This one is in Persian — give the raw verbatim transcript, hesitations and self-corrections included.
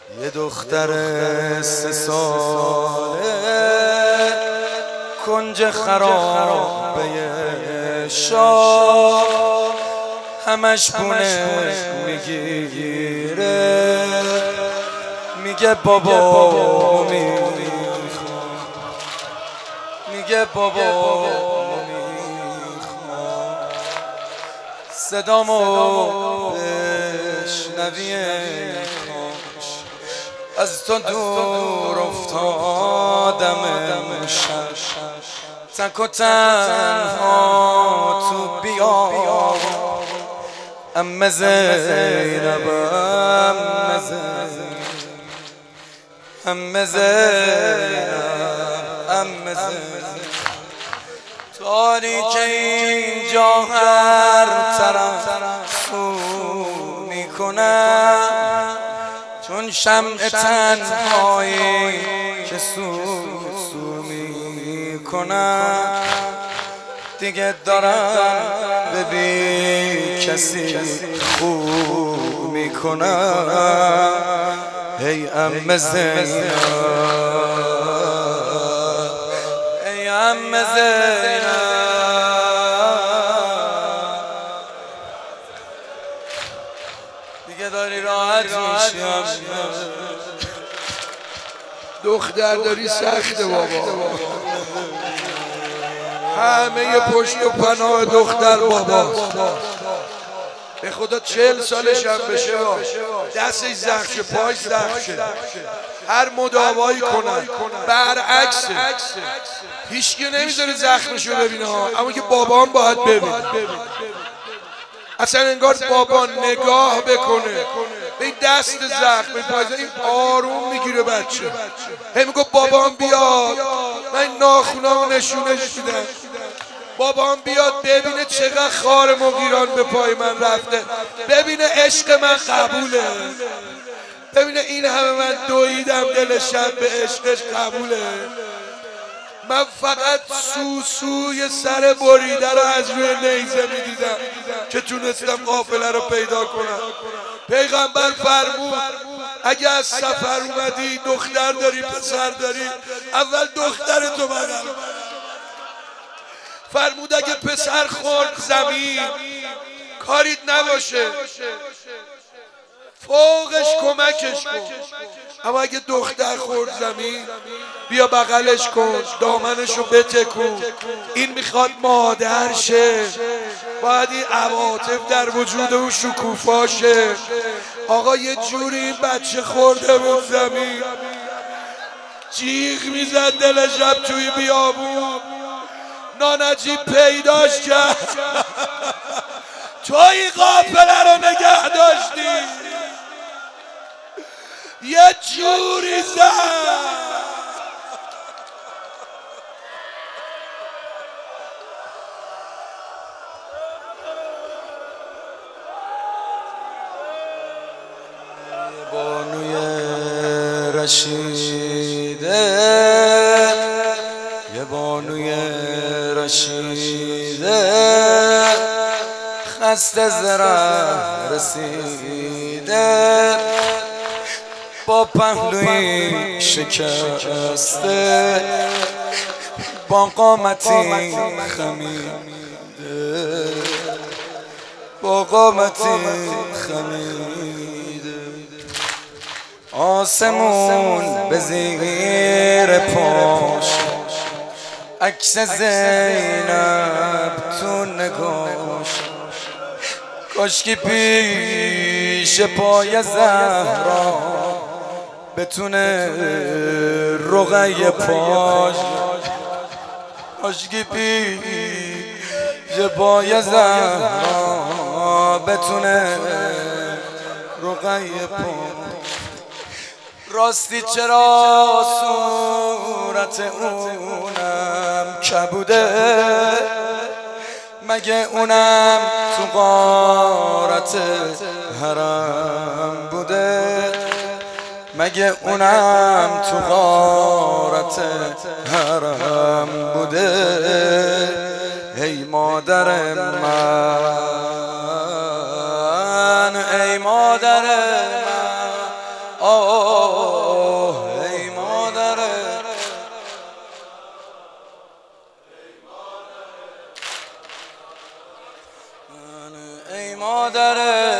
یه دختر سه ساله کنج خرابه شاه همش بونه میگیره میگه بابا میخوام میگه بابا میخوام صدامو بشنوی از تو دور افتادم امشب تک و تنها تو بیام ام زینب ام زینب ام زینب ام زینب تاریک اینجا هر طرف سو میکنم چون شمع تنهایی که سو سو میکنم دیگه دارم به بی کسی خوب میکنم ای ام زینب ای ام زینب دیگه داری راحت میشی دختر داری سخته بابا همه پشت و پناه دختر بابا به خدا چهل سالش هم بشه دستش زخم شه پاش زخم شه هر مداوایی کنن برعکسه هیچکی نمیذاره زخمشو ببینه ها اما که بابام باید ببینه اصلا انگار بابا نگاه بکنه به این دست زخم به پایزه این آروم میگیره بچه هی میگو بابام بیاد من ناخونامو نشونش میدم بابام بیاد ببینه چقدر خار مغیران به پای من رفته ببینه عشق من قبوله ببینه این همه من دویدم دل شب به عشقش قبوله من فقط سوسوی سر بریده رو از روی نیزه میدیدم که تونستم قافله رو پیدا کنم پیغمبر فرمود اگه از سفر اومدی دختر داری پسر داری اول دخترتو بغل فرمود اگه پسر خورد زمین کاریت نباشه فوقش کمکش کن اما اگه دختر خورد زمین بیا بغلش کن دامنشو بتکون این میخواد مادر شه باید این عواطف در وجود اون شکوفا شه آقا یه جوری این بچه خورده بود زمین جیغ میزد دل شب توی بیابون نانجیب پیداش کرد تو این قافله رو نگه داشتی یه جوری زد بانوی رشیده یه بانوی رشیده خسته زره رسیده با پهلوی شکسته با قامتی خمیده با قامتی خمیده آسمون به زیر پاش عکس زینب تو نگاش کاشکی پیش پای زهرا بتونه رقیه پاش کاشکی پیش پای زهرا بتونه رقیه پاش راستی چرا صورت اونم کبوده مگه اونم تو غارت حرم بوده مگه اونم تو غارت حرم بوده ای مادر من ای مادر من آه ای مادر